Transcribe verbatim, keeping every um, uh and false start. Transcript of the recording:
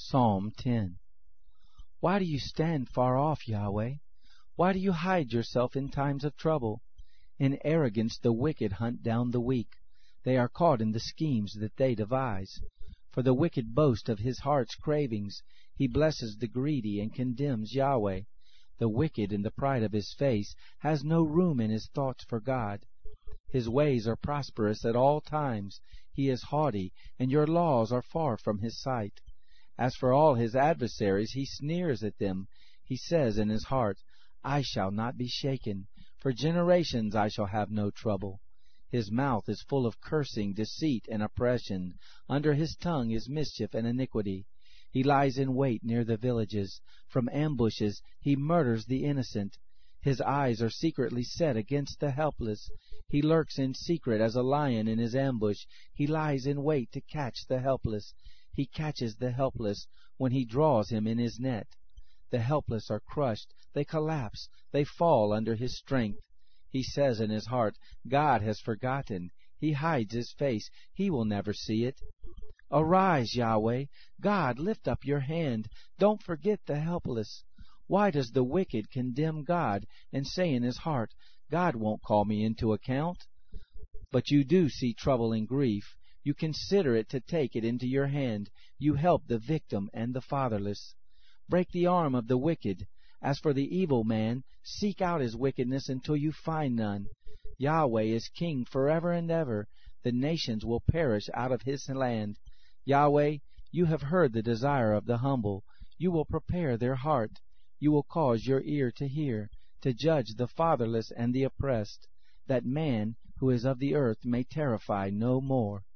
Psalm ten. Why do you stand far off, Yahweh? Why do you hide yourself in times of trouble? In arrogance the wicked hunt down the weak. They are caught in the schemes that they devise. For the wicked boast of his heart's cravings. He blesses the greedy and condemns Yahweh. The wicked in the pride of his face has no room in his thoughts for God. His ways are prosperous at all times. He is haughty, and your laws are far from his sight. As for all his adversaries, he sneers at them. He says in his heart, I shall not be shaken. For generations I shall have no trouble. His mouth is full of cursing, deceit, and oppression. Under his tongue is mischief and iniquity. He lies in wait near the villages. From ambushes he murders the innocent. His eyes are secretly set against the helpless. He lurks in secret as a lion in his ambush. He lies in wait to catch the helpless. He catches the helpless when he draws him in his net. The helpless are crushed. They collapse. They fall under his strength. He says in his heart, God has forgotten. He hides his face. He will never see it. Arise, Yahweh. God, lift up your hand. Don't forget the helpless. Why does the wicked condemn God and say in his heart, God won't call me into account? But you do see trouble and grief. You consider it to take it into your hand. You help the victim and the fatherless. Break the arm of the wicked. As for the evil man, seek out his wickedness until you find none. Yahweh is king forever and ever. The nations will perish out of his land. Yahweh, you have heard the desire of the humble. You will prepare their heart. You will cause your ear to hear, to judge the fatherless and the oppressed, that man who is of the earth may terrify no more.